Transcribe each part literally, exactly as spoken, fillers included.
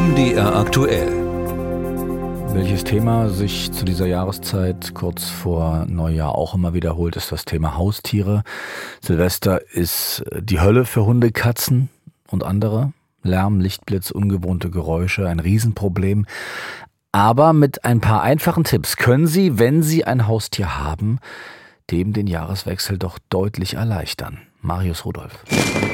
M D R aktuell. Welches Thema sich zu dieser Jahreszeit kurz vor Neujahr auch immer wiederholt, ist das Thema Haustiere. Silvester ist die Hölle für Hunde, Katzen und andere. Lärm, Lichtblitz, ungewohnte Geräusche, ein Riesenproblem. Aber mit ein paar einfachen Tipps können Sie, wenn Sie ein Haustier haben, dem den Jahreswechsel doch deutlich erleichtern. Marius Rudolph.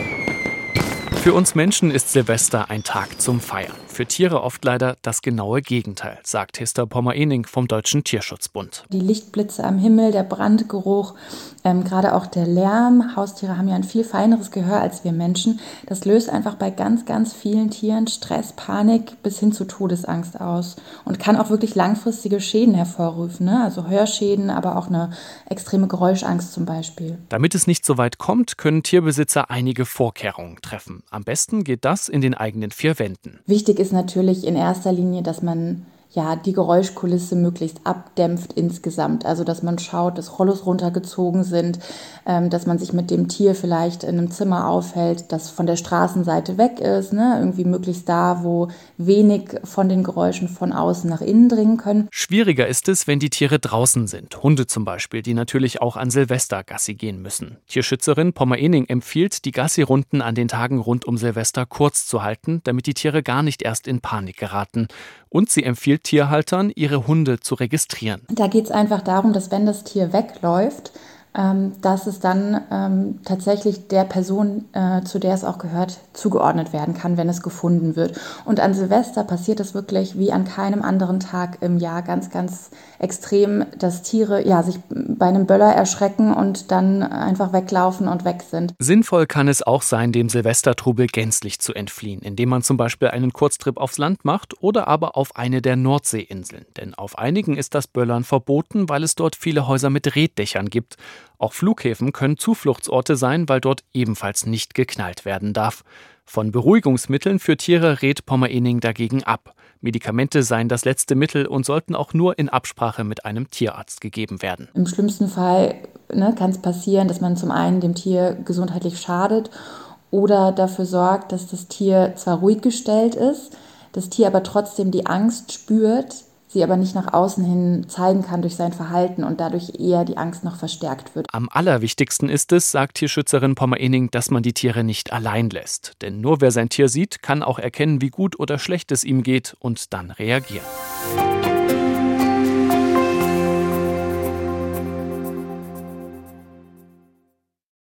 Für uns Menschen ist Silvester ein Tag zum Feiern. Für Tiere oft leider das genaue Gegenteil, sagt Hester Pommer-Ening vom Deutschen Tierschutzbund. Die Lichtblitze am Himmel, der Brandgeruch, ähm, gerade auch der Lärm. Haustiere haben ja ein viel feineres Gehör als wir Menschen. Das löst einfach bei ganz, ganz vielen Tieren Stress, Panik bis hin zu Todesangst aus und kann auch wirklich langfristige Schäden hervorrufen, ne? Also Hörschäden, aber auch eine extreme Geräuschangst zum Beispiel. Damit es nicht so weit kommt, können Tierbesitzer einige Vorkehrungen treffen. Am besten geht das in den eigenen vier Wänden. Wichtig ist natürlich in erster Linie, dass man ja die Geräuschkulisse möglichst abdämpft insgesamt. Also dass man schaut, dass Rollos runtergezogen sind, ähm, dass man sich mit dem Tier vielleicht in einem Zimmer aufhält, das von der Straßenseite weg ist, ne? Irgendwie möglichst da, wo wenig von den Geräuschen von außen nach innen dringen können. Schwieriger ist es, wenn die Tiere draußen sind. Hunde zum Beispiel, die natürlich auch an Silvester Gassi gehen müssen. Tierschützerin Pommer-Ening empfiehlt, die Gassi-Runden an den Tagen rund um Silvester kurz zu halten, damit die Tiere gar nicht erst in Panik geraten. Und sie empfiehlt Tierhaltern, ihre Hunde zu registrieren. Da geht es einfach darum, dass wenn das Tier wegläuft, ähm, dass es dann ähm, tatsächlich der Person, äh, zu der es auch gehört, zugeordnet werden kann, wenn es gefunden wird. Und an Silvester passiert es wirklich wie an keinem anderen Tag im Jahr ganz, ganz extrem, dass Tiere ja, sich bei einem Böller erschrecken und dann einfach weglaufen und weg sind. Sinnvoll kann es auch sein, dem Silvestertrubel gänzlich zu entfliehen, indem man zum Beispiel einen Kurztrip aufs Land macht oder aber auf eine der Nordseeinseln. Denn auf einigen ist das Böllern verboten, weil es dort viele Häuser mit Reetdächern gibt. Auch Flughäfen können Zufluchtsorte sein, weil dort ebenfalls nicht geknallt werden darf. Von Beruhigungsmitteln für Tiere rät Pommer-Ening dagegen ab. Medikamente seien das letzte Mittel und sollten auch nur in Absprache mit einem Tierarzt gegeben werden. Im schlimmsten Fall ne, kann es passieren, dass man zum einen dem Tier gesundheitlich schadet oder dafür sorgt, dass das Tier zwar ruhig gestellt ist, das Tier aber trotzdem die Angst spürt, sie aber nicht nach außen hin zeigen kann durch sein Verhalten und dadurch eher die Angst noch verstärkt wird. Am allerwichtigsten ist es, sagt Tierschützerin Pommer-Ening, dass man die Tiere nicht allein lässt. Denn nur wer sein Tier sieht, kann auch erkennen, wie gut oder schlecht es ihm geht und dann reagieren.